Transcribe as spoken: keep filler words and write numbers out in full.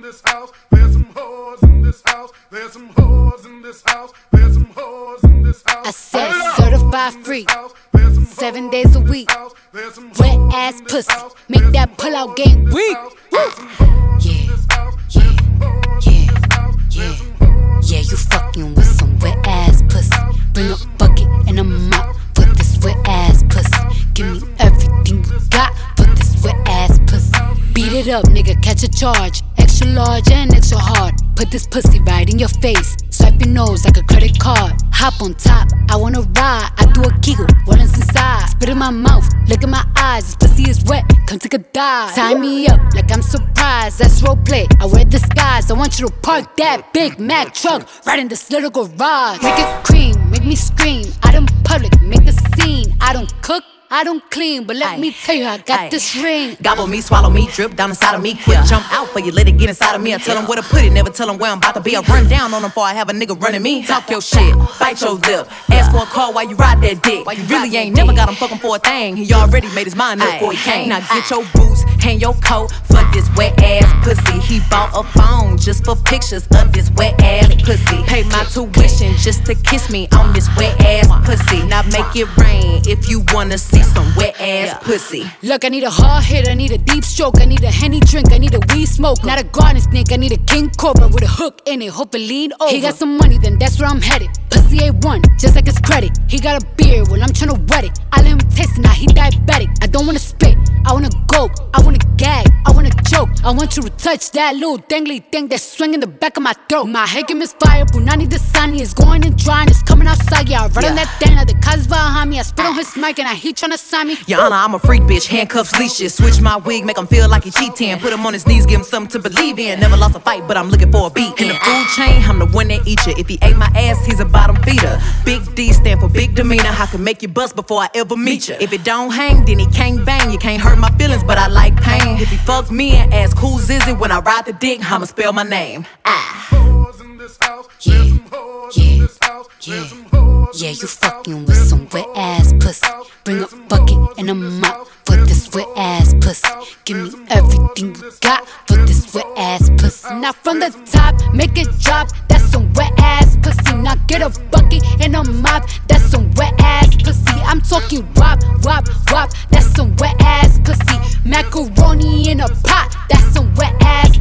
this house. There's some whores in this house. There's some whores in this house. There's some whores in this house. I said certified free, seven days a week. Wet ass pussy, make that pull out game weak. Woo. Yeah, yeah, yeah, yeah. Yeah, you fucking with some wet ass pussy. Bring a bucket and a mop for this wet ass pussy. Give me everything you got for this wet ass pussy. Beat it up, nigga, catch a charge. Extra large and extra hard. Put this pussy right in your face. Swipe your nose like a credit card. Hop on top, I wanna ride. I do a kegel, what is inside? Spit in my mouth, look in my eyes. This pussy is wet, come take a dive. Tie me up like I'm surprised, that's roleplay. I wear disguise, I want you to park that Big Mac truck right in this little garage. Make it cream, make me scream. Out in public, make a scene. I don't cook, I don't clean, but let Aye. me tell you, I got Aye. this ring. Gobble me, swallow me, drip down inside of me. Quick yeah. jump out for you, let it get inside of me. I tell them where to put it, never tell them where I'm about to be. I run down on them before I have a nigga running me. Talk your shit, bite your lip. Ask for a call while you ride that dick. You really ain't never got him fucking for a thing. He already made his mind up before he came. Now get your boots, hang your coat for this wet ass pussy. He bought a phone just for pictures of this wet ass pussy. Pay my tuition just to kiss me on this wet ass pussy. Now make it rain if you wanna see some wet ass Yeah. pussy. Look, I need a hard hit, I need a deep stroke, I need a Henny drink, I need a weed smoke. Not a garden snake, I need a king cobra with a hook in it, hope it lean over. He got some money, then that's where I'm headed. Pussy A one, just like his credit. He got a beard, well I'm tryna wet it. I let him taste it, now he diabetic. I don't wanna spit, I wanna go, I wanna gag, I wanna choke. I want you to touch that little dangly thing that's swinging the back of my throat. My head can misfire, Punani the sunny is going and drying, it's coming outside. Yeah, I run yeah. on that thing, now the cuz behind me. I spit on his mic and I he tryna sign me. Your Honor, I'm a freak bitch, handcuffs, leashes. Switch my wig, make him feel like he cheating. Put him on his knees, give him something to believe in. Never lost a fight, but I'm looking for a beat. In the food chain, I'm the one that eat you. If he ate my ass, he's a bottom feeder. Big D stand for big demeanor. I can make you bust before I ever meet you. If it don't hang, then he can't bang. You can't hurt my feelings, but I like pain. If he fuck me and ask who's is it when I ride the dick, I'ma spell my name. Ah. Yeah, yeah, yeah. Yeah, you fucking with some wet ass pussy. Bring a bucket and a mop for this wet ass pussy. Give me everything you got for this wet ass pussy. Now from the top, make it drop. That's some wet ass pussy. Now get a bucket and a mop. That's some wet ass pussy. I'm talking wop, wop, wop. That's some wet ass pussy. Macaroni in a pot. That's some wet ass